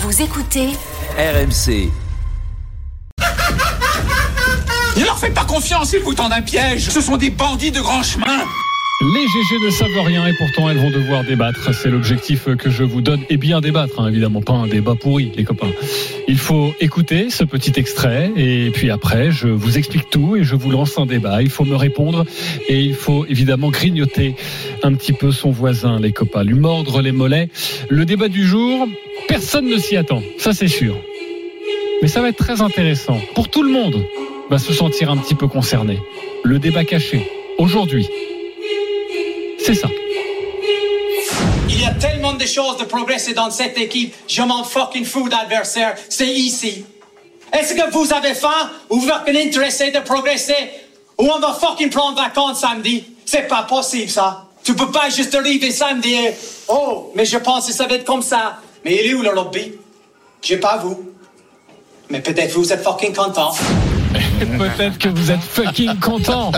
Vous écoutez RMC. Ne leur faites pas confiance, ils vous tendent un piège. Ce sont des bandits de grand chemin. Les GG ne savent rien et pourtant elles vont devoir débattre. C'est l'objectif que je vous donne. Et bien débattre, évidemment, pas un débat pourri, les copains. Il faut écouter ce petit extrait et puis après, je vous explique tout et je vous lance un débat. Il faut me répondre et il faut évidemment grignoter un petit peu son voisin, les copains, lui mordre les mollets. Le débat du jour, personne ne s'y attend, ça c'est sûr. Mais ça va être très intéressant. Pour tout le monde, va se sentir un petit peu concerné. Le débat caché, aujourd'hui. C'est ça. Il y a tellement de choses de progresser dans cette équipe. Je m'en fucking fous d'adversaire. C'est ici. Est-ce que vous avez faim ou vous êtes intéressé de progresser ou on va fucking prendre vacances samedi? C'est pas possible ça. Tu peux pas juste arriver samedi et mais je pense que ça va être comme ça. Mais il est où le lobby? J'ai pas vous. Mais peut-être vous êtes fucking content. Peut-être que vous êtes fucking content.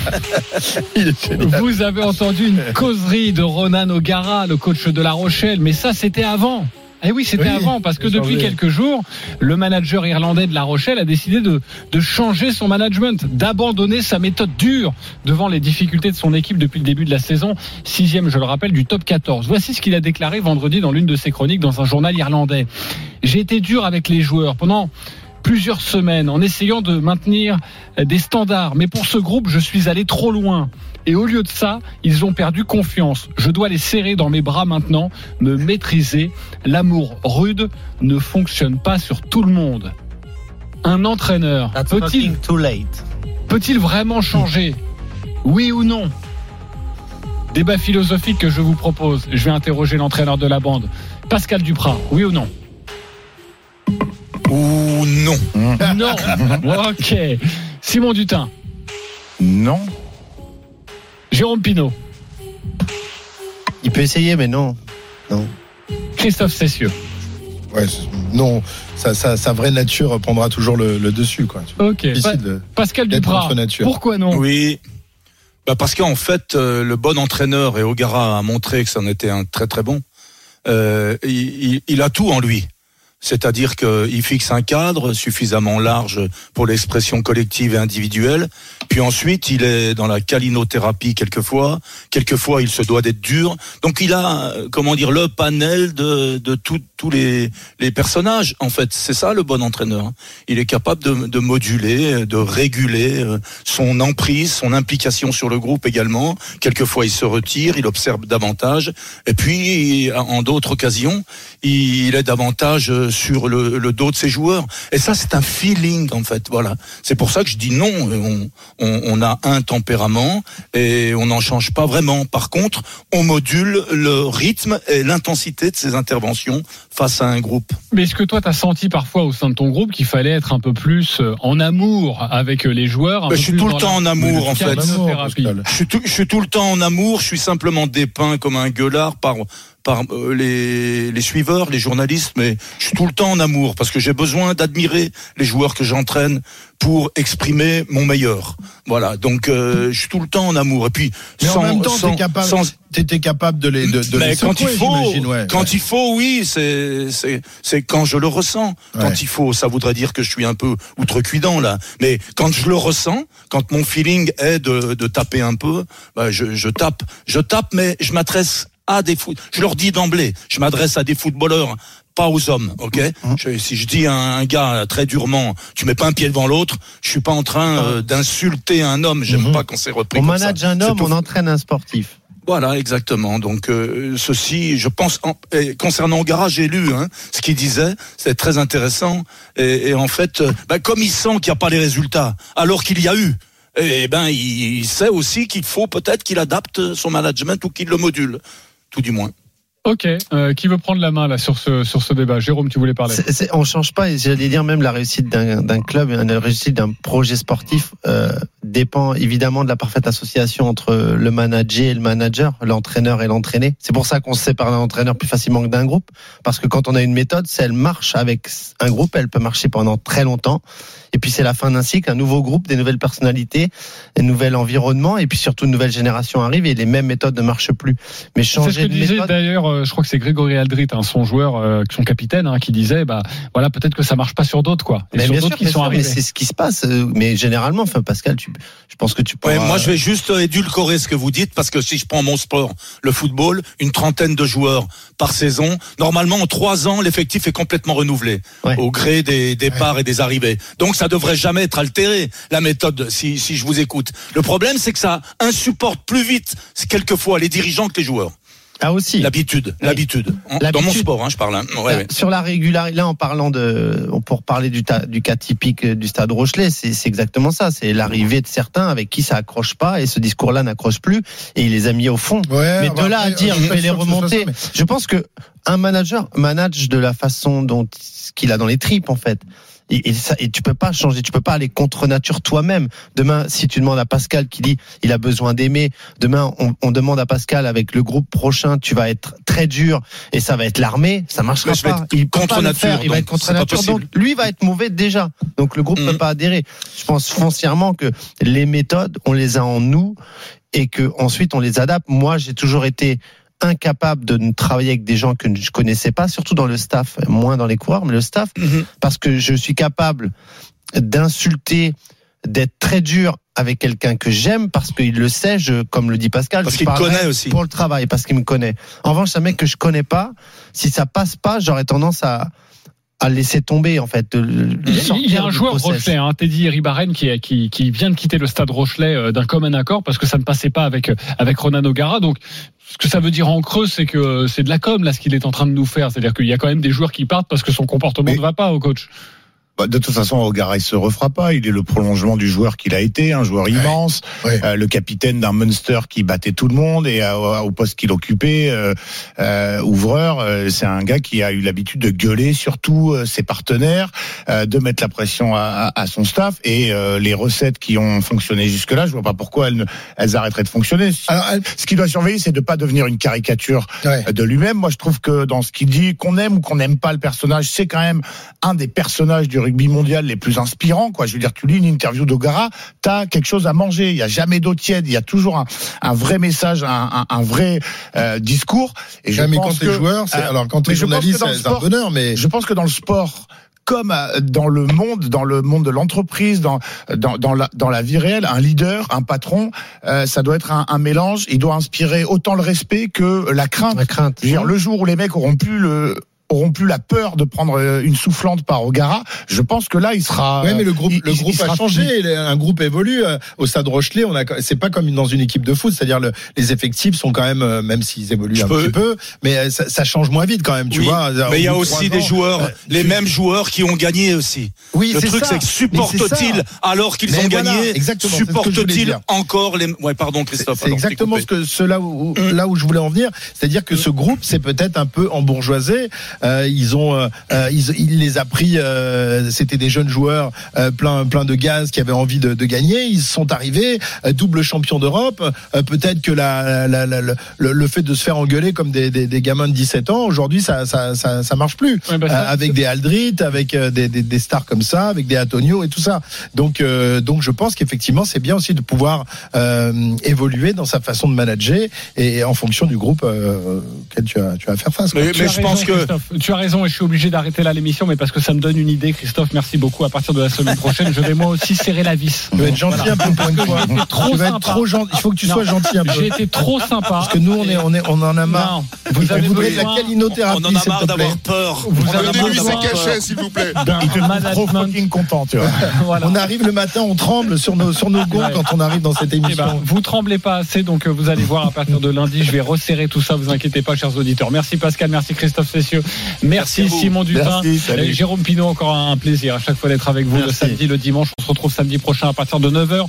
Vous avez entendu une causerie de Ronan O'Gara, le coach de La Rochelle, mais ça c'était avant. Eh oui, c'était avant, parce que depuis quelques jours, le manager irlandais de La Rochelle a décidé de changer son management, d'abandonner sa méthode dure devant les difficultés de son équipe depuis le début de la saison, 6e, je le rappelle, du top 14. Voici ce qu'il a déclaré vendredi dans l'une de ses chroniques dans un journal irlandais. J'ai été dur avec les joueurs pendant plusieurs semaines en essayant de maintenir des standards. Mais pour ce groupe, je suis allé trop loin. Et au lieu de ça, ils ont perdu confiance. Je dois les serrer dans mes bras maintenant, me maîtriser. L'amour rude ne fonctionne pas sur tout le monde. Un entraîneur peut-il vraiment changer ? Oui ou non ? Débat philosophique que je vous propose. Je vais interroger l'entraîneur de la bande. Pascal Duprat, oui ou non ? Ou non. Non. Ok. Simon Dutin. Non. Jérôme Pinault. Il peut essayer, mais non. Non. Christophe Cessieux. Ouais, non. Sa vraie nature prendra toujours le dessus, quoi. Ok. Pascal Duprat. Pourquoi non ? Oui. Parce qu'en fait, le bon entraîneur, et O'Gara a montré que ça en était un très très bon, il a tout en lui. C'est-à-dire qu'il fixe un cadre suffisamment large pour l'expression collective et individuelle. Puis ensuite, il est dans la câlinothérapie quelquefois. Quelquefois, il se doit d'être dur. Donc, il a, le panel de tous les personnages. En fait, c'est ça le bon entraîneur. Il est capable de moduler, de réguler son emprise, son implication sur le groupe également. Quelquefois, il se retire, il observe davantage. Et puis, en d'autres occasions, il est davantage sur le dos de ses joueurs. Et ça, c'est un feeling, en fait. Voilà. C'est pour ça que je dis non. On a un tempérament et on n'en change pas vraiment. Par contre, on module le rythme et l'intensité de ses interventions face à un groupe. Mais est-ce que toi, tu as senti parfois au sein de ton groupe qu'il fallait être un peu plus en amour avec les joueurs ? Je suis tout le temps en amour, en fait. Je suis tout le temps en amour. Je suis simplement dépeint comme un gueulard par les suiveurs, les journalistes, mais je suis tout le temps en amour parce que j'ai besoin d'admirer les joueurs que j'entraîne pour exprimer mon meilleur. Voilà, donc je suis tout le temps en amour. Et puis, mais en même temps, t'étais capable de les mais quand secouer, il faut, ouais. Il faut, oui, c'est quand je le ressens. Quand il faut, ça voudrait dire que je suis un peu outrecuidant là. Mais quand je le ressens, quand mon feeling est de taper un peu, je tape, mais je m'adresse à des je leur dis d'emblée, je m'adresse à des footballeurs, pas aux hommes, ok ? Si je dis à un gars très durement, tu mets pas un pied devant l'autre, je suis pas en train d'insulter un homme, j'aime pas quand c'est repris comme ça. On manage un homme, on entraîne un sportif. Voilà, exactement. Donc ceci, je pense, concernant O'Gara, j'ai lu ce qu'il disait, c'est très intéressant. Et en fait, comme il sent qu'il n'y a pas les résultats, alors qu'il y a eu, il sait aussi qu'il faut peut-être qu'il adapte son management ou qu'il le module, tout du moins. Ok, qui veut prendre la main là sur ce débat ? Jérôme, tu voulais parler. On change pas, et j'allais dire même la réussite d'un club, la réussite d'un projet sportif dépend évidemment de la parfaite association entre le manager et le manager, l'entraîneur et l'entraîné. C'est pour ça qu'on se sépare d'un entraîneur plus facilement que d'un groupe, parce que quand on a une méthode, si elle marche avec un groupe, elle peut marcher pendant très longtemps. Et puis c'est la fin d'un cycle, un nouveau groupe, des nouvelles personnalités, un nouvel environnement, et puis surtout une nouvelle génération arrive et les mêmes méthodes ne marchent plus. Mais changer c'est ce que de disait méthode. D'ailleurs, je crois que c'est Grégory Aldrit, son joueur, son capitaine, qui disait, voilà, peut-être que ça marche pas sur d'autres, quoi. Et Mais sur bien d'autres sûr, qui sont arrivés. mais c'est ce qui se passe. Mais généralement, enfin Pascal, je pense que tu pourras. Ouais, moi, je vais juste édulcorer ce que vous dites, parce que si je prends mon sport, le football, une trentaine de joueurs par saison, normalement, en 3 ans, l'effectif est complètement renouvelé, au gré des départs et des arrivées. Donc, ça devrait jamais être altéré, la méthode, si je vous écoute. Le problème, c'est que ça insupporte plus vite, quelquefois, les dirigeants que les joueurs. Ah aussi. L'habitude. Dans mon sport, je parle. Ouais. Sur la régularité, là, en parlant pour parler du cas typique du Stade Rochelais, c'est exactement ça. C'est l'arrivée de certains avec qui ça accroche pas et ce discours-là n'accroche plus et il les a mis au fond. Mais de là à dire, je vais les remonter. Je pense que un manager manage de la façon dont qu'il a dans les tripes, en fait. Et tu peux pas changer, tu peux pas aller contre nature toi-même. Demain, si tu demandes à Pascal qui dit il a besoin d'aimer, demain on demande à Pascal avec le groupe prochain, tu vas être très dur et ça va être l'armée, ça marchera pas. Il contre nature, il va être contre nature. Donc lui va être mauvais déjà. Donc le groupe peut pas adhérer. Je pense foncièrement que les méthodes, on les a en nous et que ensuite on les adapte. Moi, j'ai toujours été incapable de travailler avec des gens que je connaissais pas, surtout dans le staff, moins dans les coureurs, mais le staff, parce que je suis capable d'insulter, d'être très dur avec quelqu'un que j'aime, parce qu'il le sait, comme le dit Pascal, parce qu'il me connaît aussi pour le travail, parce qu'il me connaît. En revanche, un mec que je connais pas, si ça passe pas, j'aurais tendance à laisser tomber, en fait. Il y a un joueur Rochelais, Teddy Ribaren, qui vient de quitter le Stade Rochelais d'un commun accord parce que ça ne passait pas avec Ronan O'Gara. Donc, ce que ça veut dire en creux, c'est que c'est de la com, là, ce qu'il est en train de nous faire. C'est-à-dire qu'il y a quand même des joueurs qui partent parce que son comportement ne va pas au coach. De toute façon, O'Gara, il se refera pas. Il est le prolongement du joueur qu'il a été, un joueur immense, le capitaine d'un Munster qui battait tout le monde et au poste qu'il occupait, ouvreur. C'est un gars qui a eu l'habitude de gueuler sur tous ses partenaires, de mettre la pression à son staff et les recettes qui ont fonctionné jusque-là, je vois pas pourquoi elles arrêteraient de fonctionner. Alors, ce qu'il doit surveiller, c'est de pas devenir une caricature de lui-même. Moi, je trouve que dans ce qu'il dit, qu'on aime ou qu'on n'aime pas le personnage, c'est quand même un des personnages du rugby mondial les plus inspirants, quoi. Je veux dire, tu lis une interview d'O'Gara, t'as quelque chose à manger. Il y a jamais d'eau tiède. Il y a toujours un vrai message, un vrai discours. Et mais quand t'es joueur, alors quand t'es journaliste, c'est un bonheur. Mais je pense que dans le sport, comme dans le monde de l'entreprise, dans la vie réelle, un leader, un patron, ça doit être un mélange. Il doit inspirer autant le respect que la crainte. Je veux dire, le jour où les mecs auront plus la peur de prendre une soufflante par O'Gara, je pense que là il sera. Oui, mais le groupe a changé. Un groupe évolue. Au Stade Rochelais, c'est pas comme dans une équipe de foot, c'est-à-dire les effectifs sont quand même s'ils évoluent un petit peu, mais ça change moins vite quand même, tu vois. Mais il y a aussi des joueurs, les mêmes joueurs qui ont gagné aussi. Oui, le truc, c'est que supportent-ils alors qu'ils ont gagné, supportent-ils encore les. Ouais, pardon, Christophe. C'est exactement là où je voulais en venir, c'est-à-dire que ce groupe, c'est peut-être un peu embourgeoisé. Il les a pris. C'était des jeunes joueurs plein de gaz qui avaient envie de gagner. Ils sont arrivés double champion d'Europe. Peut-être que le fait de se faire engueuler comme des gamins de 17 ans aujourd'hui, ça marche plus. Avec des Aldrit, avec des stars comme ça, avec des Antonio et tout ça. Donc je pense qu'effectivement c'est bien aussi de pouvoir évoluer dans sa façon de manager et en fonction du groupe auquel tu as à faire face. Mais je pense que tu as raison et je suis obligé d'arrêter là l'émission, mais parce que ça me donne une idée, Christophe. Merci beaucoup. À partir de la semaine prochaine, je vais moi aussi serrer la vis. Tu vas être gentil un peu pour une fois. Tu vas être trop gentil. Il faut que tu sois gentil un peu. J'ai été trop sympa. Parce que nous, on en a marre. Vous avez besoin de la calinothérapie. On en a marre d'avoir peur. Donnez-lui ses cachets, s'il vous plaît. Il te trouve trop fucking content, tu vois. Voilà. On arrive le matin, on tremble sur nos gonds quand on arrive dans cette émission. Vous tremblez pas assez, donc vous allez voir à partir de lundi, je vais resserrer tout ça. Vous inquiétez pas, chers auditeurs. Merci Pascal, merci Christophe Cessieux. Merci Simon Dutin, Jérôme Pinault, encore un plaisir à chaque fois d'être avec vous le samedi, le dimanche. On se retrouve samedi prochain à partir de 9h.